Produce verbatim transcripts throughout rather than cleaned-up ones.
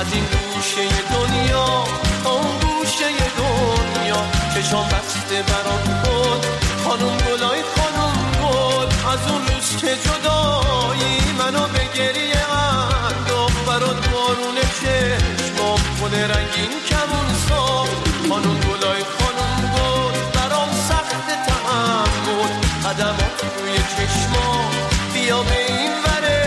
از این گوشه دنیا تا اون گوشه دنیا، چشام بسته برات بود خانم گلای خانم گل. از اون روز که جدایی منو به گریه انداخت، برات بارون چشمام خود رنگین کمون ساخت. خانم گلای خانم گل برام سخت تحمل، قدمات روی چشمام بیا به این وره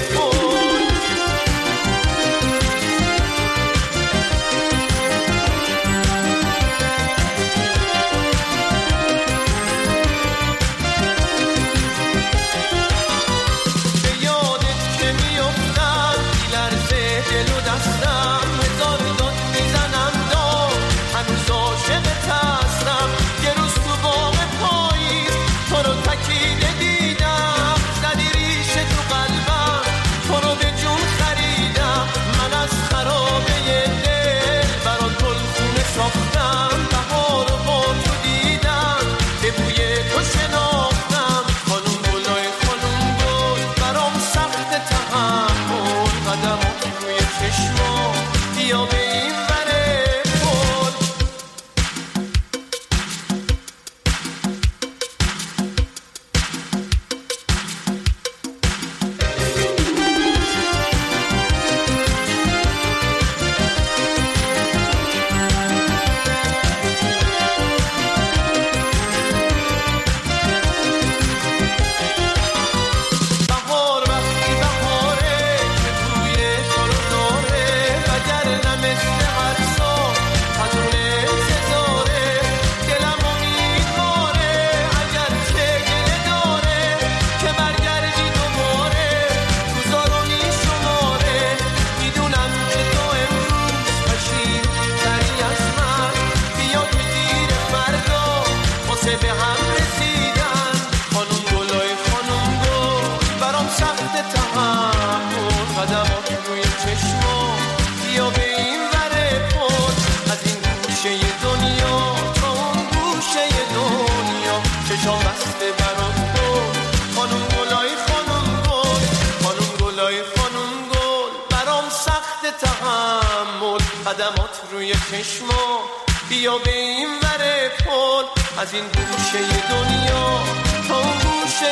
قدمات روی چشما بیا به این وره پل. از این گوشه دنیا تا اون گوشه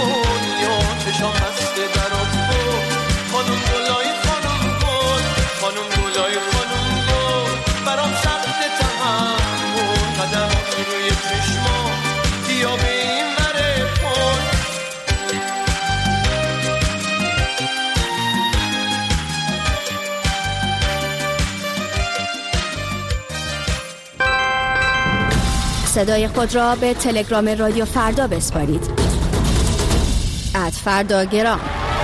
دنیا، چشام بسته برات بود خانم گلای خانم گل. خانم گلای خانم گل برام سخت تحمل، قدمات روی چشما بیا به این وره پل. صدای خود را به تلگرام رادیو فردا بسپارید. ات فرداگرام.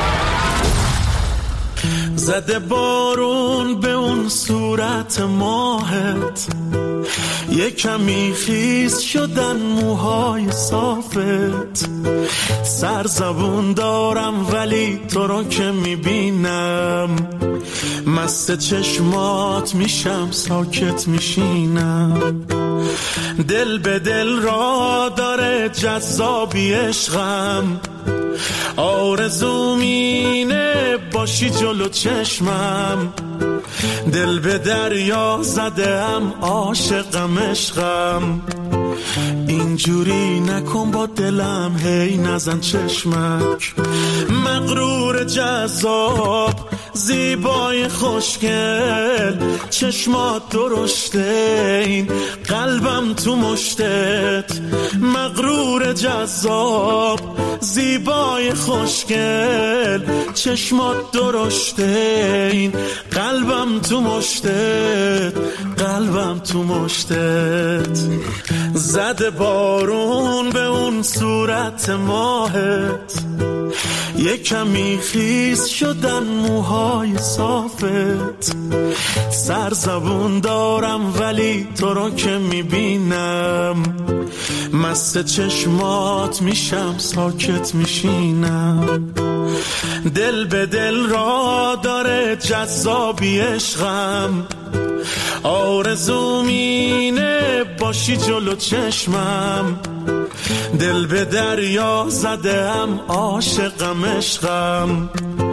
زده بارون به اون صورت ماهت، یه کمی خیس شدن موهای صافت. سرزبون دارم ولی تو رو که میبینم، مست چشمات میشم ساکت میشینم. دل به دل را داره جذابی عشقم، آرزوم اینه باشی جلو چشمم. دل به دریا زدم عاشقم عشقم، اینجوری نکن با دلم هی نزن چشمک. مغرور جذاب زیبای خوشگل، چشمات درشته این قلبم تو مشتت. مغرور جذاب زیبای خوشگل، چشمات درشته این قلبم تو مشتت. قلبم تو مشتت. زده بارون به اون صورت ماهت، یه کمی خیس شدن موهای صافت. سرزبون دارم ولی تو رو که میبینم، مست چشمات میشم ساکت میشینم. دل به دل را داره جذابی عشقم، آرزوم اینه باشی جلو چشمم. دل به دریا زدم عاشقم عشقم،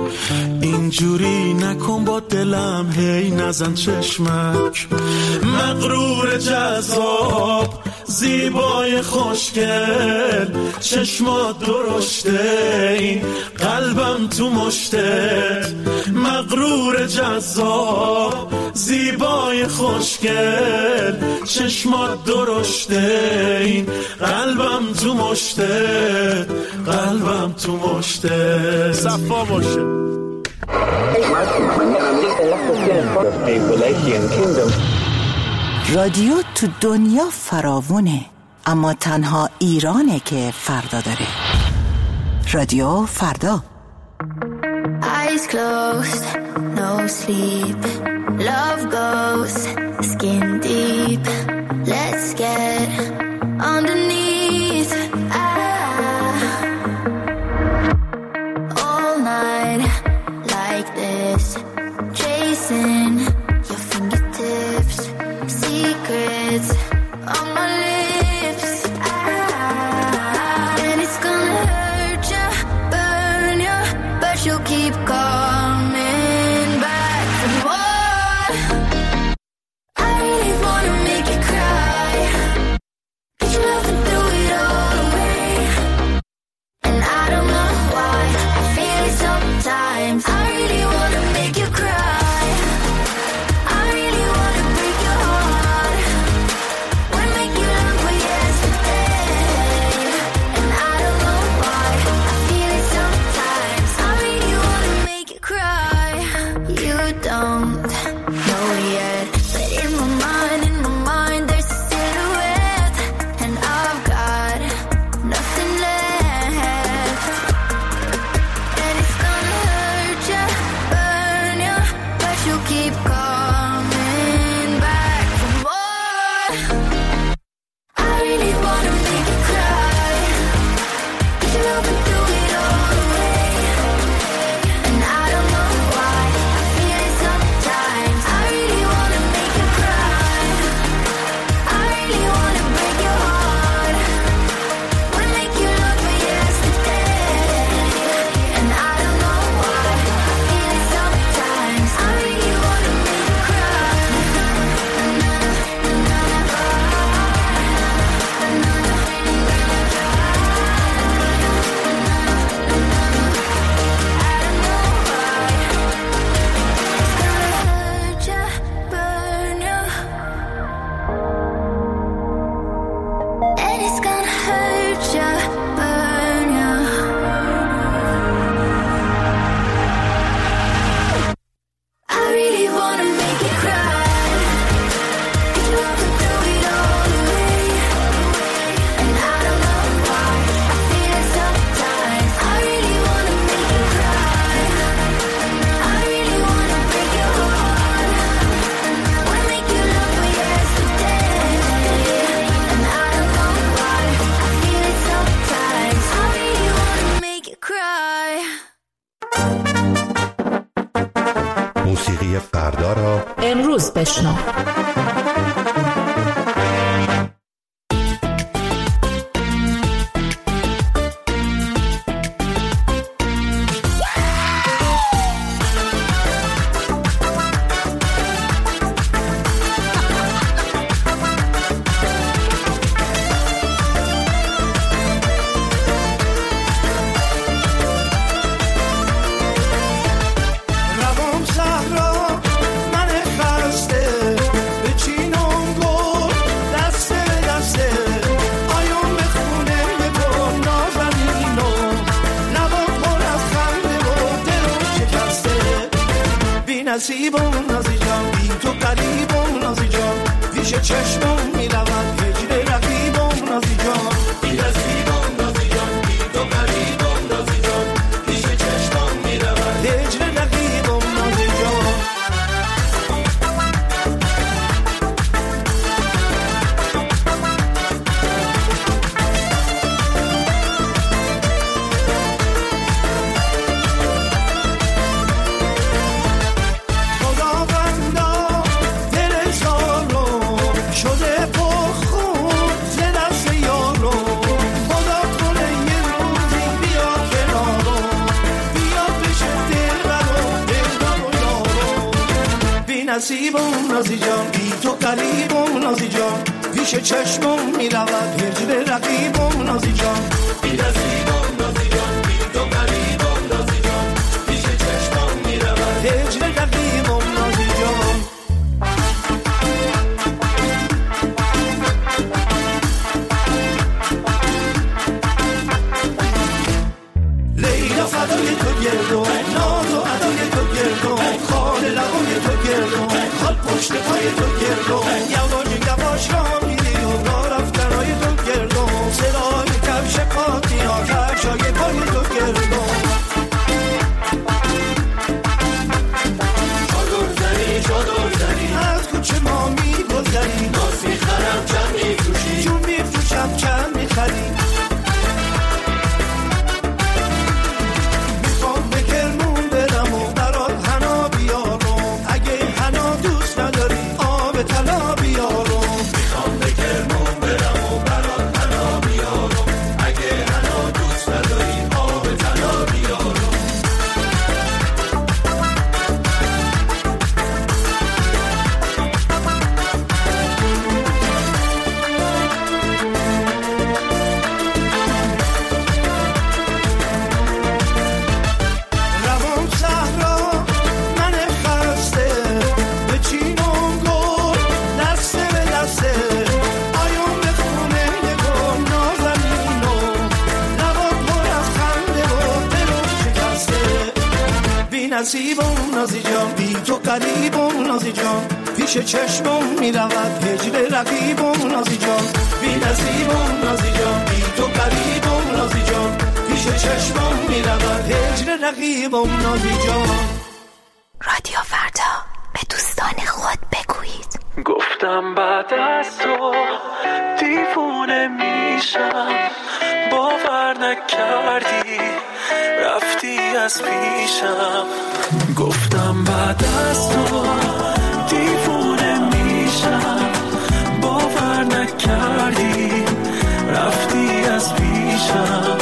اینجوری نکن با دلم، هی نزن چشمک. مغرور جذاب زیبای خوشگل، چشمات درشته این قلبم تو مشتت. مغرور جذاب زیبای خوشگل، چشمات درشته این قلبم تو مشتت. قلبم تو مشتت. صفا باشه. رادیو تو دنیا فراوونه، اما تنها ایرانه که فردا داره. رادیو فردا. Eyes closed, no sleep. Love goes skin deep. Let's get underneath. Ah. All night like this, chasing your fingertips. Secrets on my lips. Ah. And it's gonna hurt ya, burn ya, but you'll keep coming back for more. I really wanna make you cry, but you're loving through it all away. And I don't know why I feel it sometimes. I really wanna make you cry. I really wanna break your heart. Wanna make you long for yesterday. And I don't know why I feel it sometimes. I really wanna make you cry. You don't know yet, but in my mind, in my mind, there's a silhouette, and I've got nothing left. And it's gonna hurt ya, burn ya, but you'll keep coming back for more. I really wanna make you cry, 'cause you're loving through it all away. And I don't know why I feel it sometimes. I really wanna make you cry. I really wanna break your heart. Wanna make you long for yesterday. And I don't know why I feel it sometimes. I really wanna make you cry. It's gonna hurt ya, burn ya. And it's gonna hurt ya, burn ya. I really wanna make you cry. 'Cause you're walking through it all away. And I don't know why I feel it sometimes. I really wanna make you cry. I really wanna break your heart. Wanna make you long for yesterday. And I don't know why I feel it sometimes. I really wanna make you cry. موسیقی فردا را امروز بشنو. روام صحرا من خسته، به چینم گل دسته دسته. آیام خونه بکن نازنینو، لبا پر از خنده و دلم شکسته. بی نصیبم نازی جان، بی تو قریبم نازی جان. پیش چشمم میروم هجر رقیبم نازی جان. بی نصیبم نازی جان، بی تو قریبم نازی جان. پیش چشمم میروم هجر رقیبم نازی جان. خداوندا دل زارو شده پر خون ز دست یارو. نصیبم نازی جان، بی تو قریبم نازی جان، پیش چشمم میرود هجر رقیبم نازی جان. بی نصیبم نازی جان، بی تو قریبم نازی جان، پیش چشمم میرود هجر رقیبم نازی جان. لیلا فدای تو گردم، ناز و ادای تو گردم، خال لبای تو گردم، خال پشت پای تو گردم، یواش یواش را میری و را رفتنای تو گردم، صدای کفش پاتی ها کفشای پای تو گردم. چادر زنی چادر زنی از کوچه ما میگذری، ناز میخرم چند میفروشی، چون میفروشم چند میخری. نصیبم نازی جان، بی تو قریبم نازی جان، پیش چشمم میرود هجر رقیبم نازی جان. بی نصیبم نازی جان، بی تو قریبم نازی جان، پیش چشمم میرود هجر رقیبم نازی جان. رادیو فردا، به دوستان خود بگویید. گفتم بعد از تو دیوونه میشم، باور نکردی رفتی از پیشم. گفتم بعد از تو دیوونه میشم، باور نکردی رفتی از پیشم.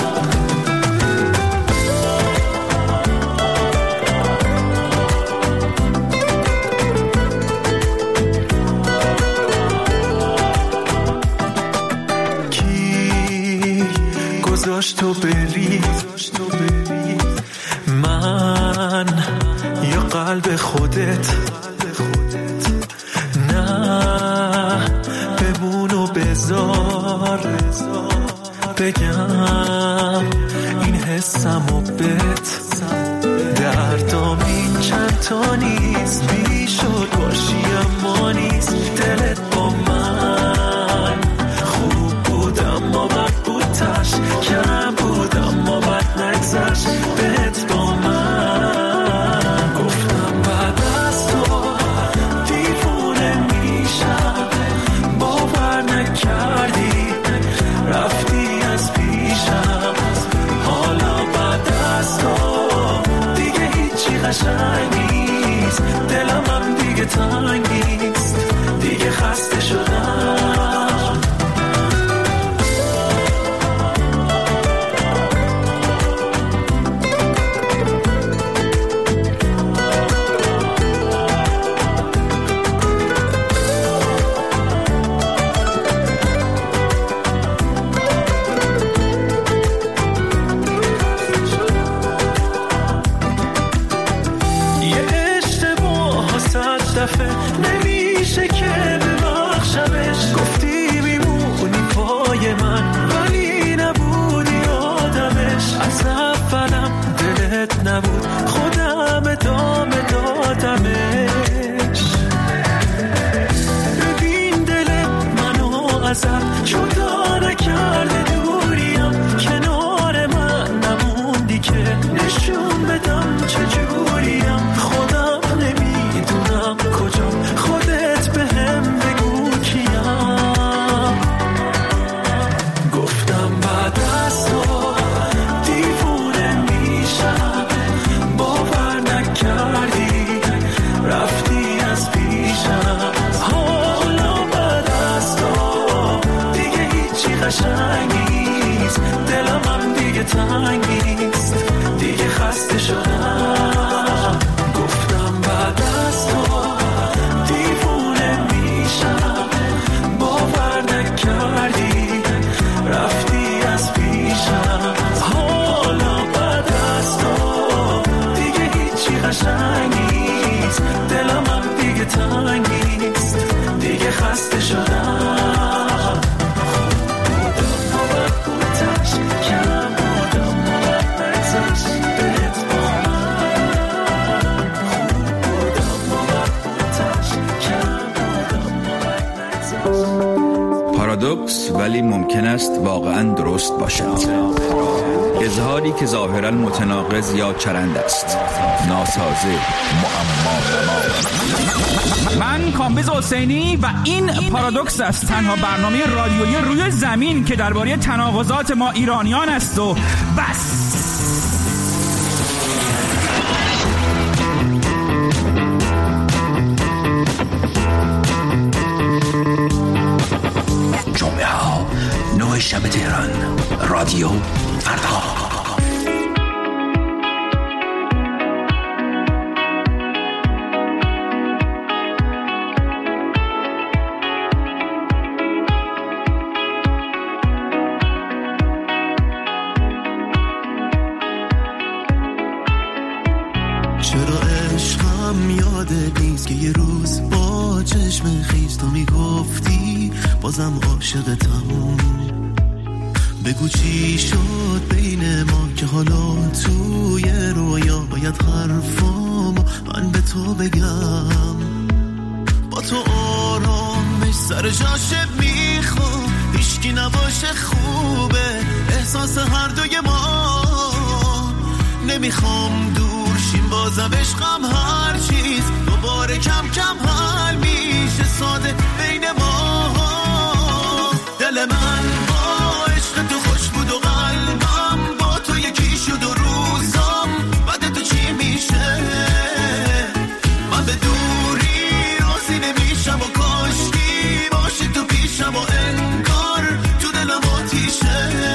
کی گذاشت تو بری من یا قلب خودت؟ نه بمون و بذار بگم این حسم و بت. دردام این چند تا نیست، بی شد باشی اما نیست. دلت با من خوب بود اما بد بود، تش کم بود اما بد نگذشت بهت با من. گفتم بعد از تو دیوونه میشم، باور نکردی رفتی از پیشم. حالا بعد از تو دیگه هیچی قشنگ نیست، دلم هم دیگه تنگ نیست، دیگه خسته شدم. نمیشه که ببخشمش، گفتی میمونی پای من ولی نبودی آدمش. از اولم دلت نبود، خودم ادامه دادمش. ببین دل منو ازم جدا نکرده، دوریم کنار من نموندی که نشون بدم چجوریم. خودم نمیدونم کجا پارادوکس ولی ممکن است واقعا درست باشد. اظهاری که ظاهرا متناقض یا چرند است، ناسازه، معما. من کامبیز حسینی و این پارادوکس است، تنها برنامه رادیویی روی زمین که درباره تناقضات ما ایرانیان است و بس. جمعه ها نه شب تهران، رادیو فردا. چرا عشقم یادت نیست که یه روز با چشم خیز تو میگفتی بازم عاشقتم. بگو چی شد بین ما که حالا توی رویا باید حرفامو من به تو بگم. با تو آرامش سر جاشه میخوام، هیچکی نباشه خوبه احساس هر دوی ما. نمیخوام دور شیم بازم عشقم هر چیز دوباره کم کم حل میشه ساده بین ما. دل من با عشق تو خوش بود و قلبم با تو یکی شد و روزم بعد تو چی میشه. من به دوری راضی نمیشم و کاشکی باشی تو پیشم و انگار تو دلم آتیشه.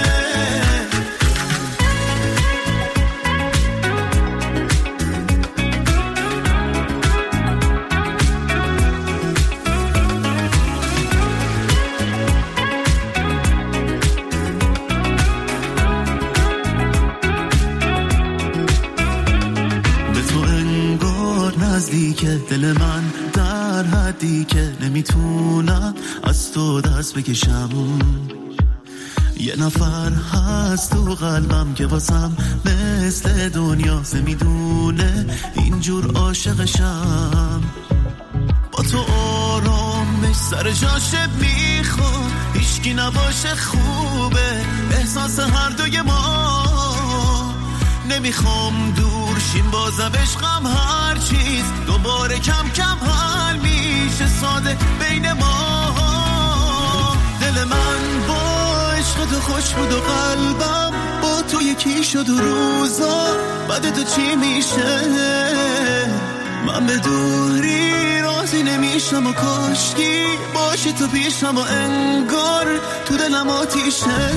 نزدیکه دل من در حدی که نمیتونم از تو دست بکشم. یه نفر هست تو قلبم که واسم مثل دنیا میدونه اینجور عاشقشم. با تو آرامش سر جاشه میخوام، هیچکی نباشه خوبه احساس هر دوی ما. نمیخوام دور شیم بازم عشقم هر چیز دوباره کم کم حل میشه ساده بین ما. دل من با عشق تو خوش بود و قلبم با تو یکی شد و روزا بعد تو چی میشه. من به دوری راضی نمیشم و کاشکی باشی تو پیشم و انگار تو دلم آتیشه.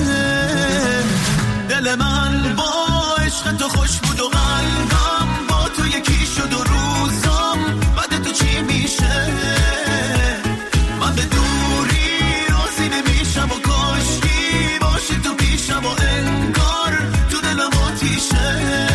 دل من با عشق تو خوش بود و قلبم با تو یکی شد و روزم بعد تو چی میشه. من به دوری راضی نمیشم و کاشکی باشی تو پیشم و انگار تو دلم آتیشه.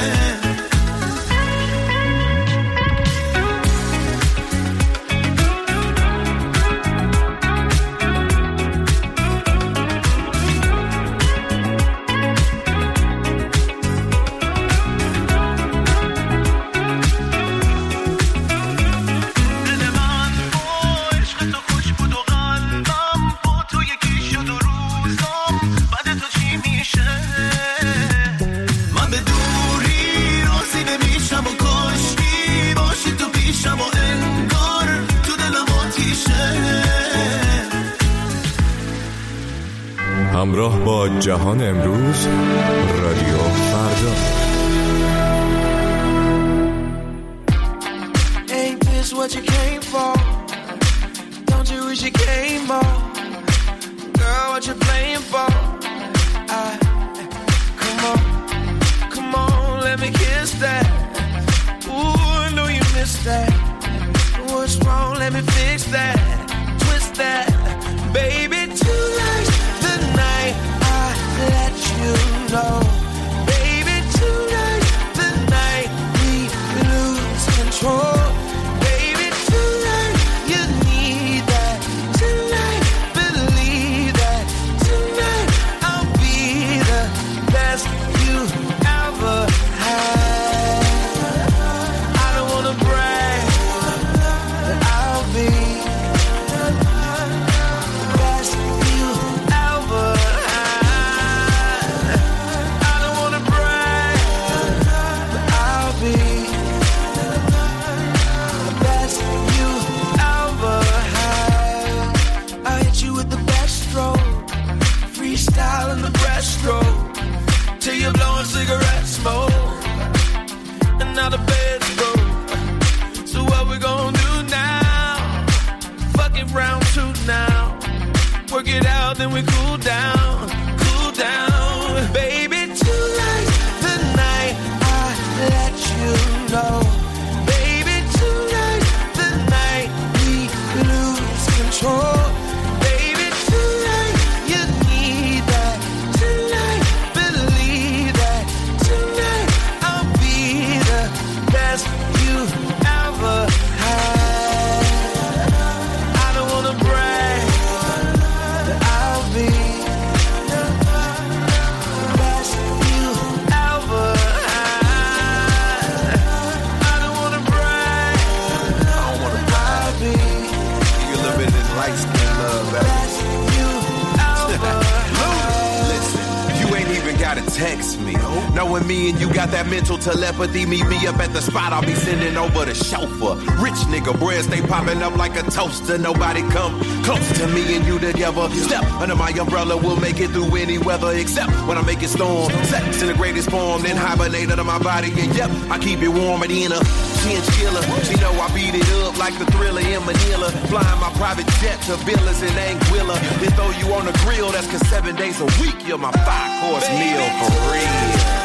همراه با جهان امروز، رادیو فردا. Ain't this what you came for? Don't you wish you came more? Girl, what you playing for? I, come on, come on, let me kiss that. Ooh, I know you missed that. What's wrong? Let me fix that. Twist that, baby. Tonight, the night I let you know. Baby, tonight, the night we lose control. Baby, tonight, you need that. Tonight, believe that. Tonight, I'll be the best you ever had. I don't wanna brag, out, then we cool down, cool down. Baby, tonight, the night I let you know. Baby, tonight, the night we lose control. Baby, tonight, you need that. Tonight, believe that. Tonight, I'll be the best you ever had. I don't wanna brag, but I'll be the best you ever had. I don't wanna brag, I don't wanna brag. I'll be You a little bit of this light skin love, baby. best you ever had. Listen, you ain't even gotta text me. Knowing me and you got that mental telepathy, meet me up at the spot, I'll be sending over the chauffeur. Rich nigga bread stay popping up like a toaster. Nobody come close to me and you together. Step under my umbrella, we'll make it through any weather, except when I make it storm. Sex in the greatest form, then hibernate under my body. And yep, I keep it warm at the end of chinchilla. She know I beat it up like the Thriller in Manila. Flying my private jet to villas in Anguilla. Then throw you on the grill, that's cause seven days a week you're my five course meal for real.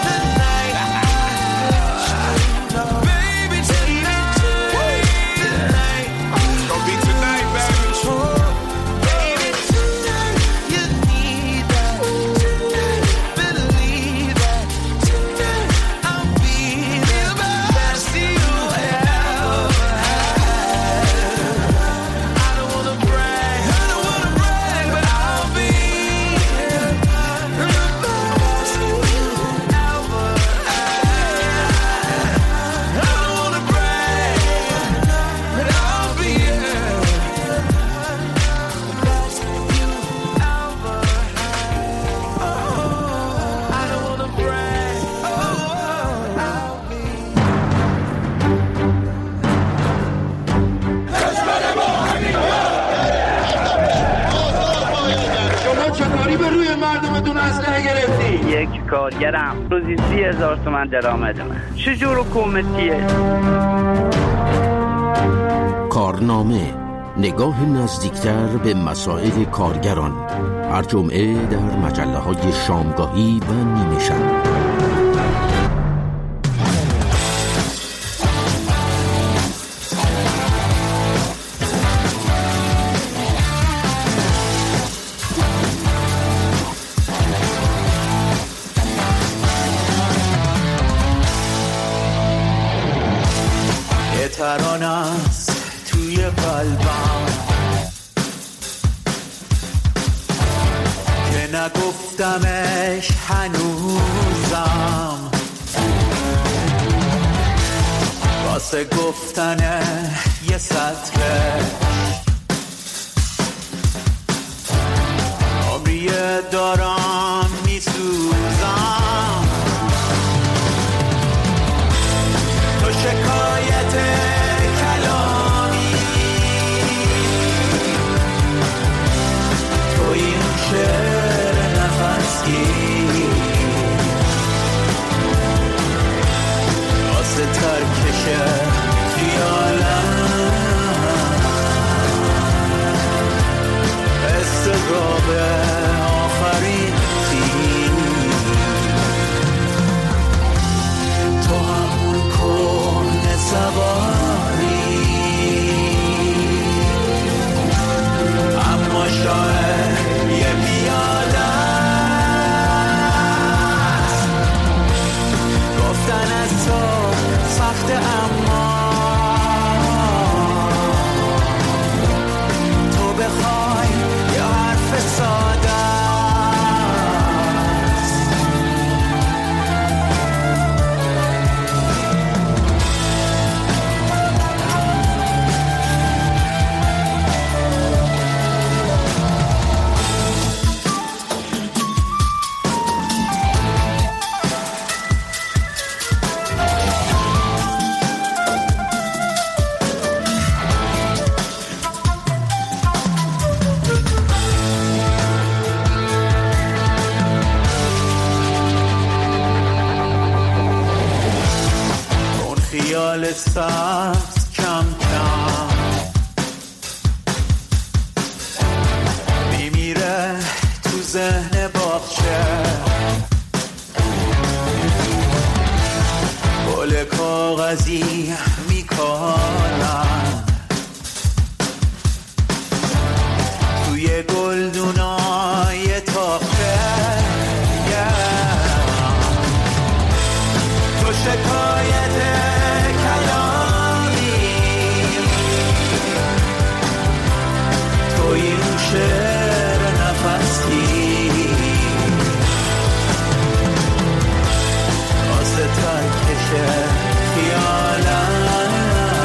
Baby, tonight, tonight, It's gonna be tonight, baby. baby, tonight, you need that. Tonight, believe that. Tonight, I'll be the best you ever had. I don't wanna brag, I don't wanna brag, but I'll be the best you ever had. I don't wanna brag, but I'll be the best you ever had. Oh, I don't wanna brag, oh, I'll be. شما چطوری به روی مردمتون اسلحه گرفتی؟ یک کارگرم روزی سی هزار تومن درآمد من. چجور حکومتیه؟ کارنامه، نگاه نزدیکتر به مسائل کارگران، هر جمعه در مجله های شامگاهی و نیمه شب. یه ترانه است توی قلبم که نگفتمش هنوزم، واسه گفتن یه سطره عمریه دارم میسوزم. تو شکایت کلامی، تو این شعر نفسی، واسه ترکش خیالم استقراب آخرین تیم. تو همون کن سواری، اما شاید یه پیاده است. گفتن از تو سخت اما تو بخوای یه حرف ساده است. خیال سبز کم کم میمیره ذهن باغچه گل کاغذی میکنم توی گلدونای تاخته تو شکایت کلامی تو این شعر نفسی واسه ترکش خیالم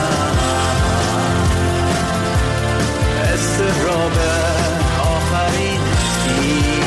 استراب آخرین سی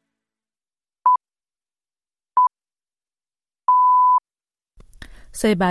Say bye.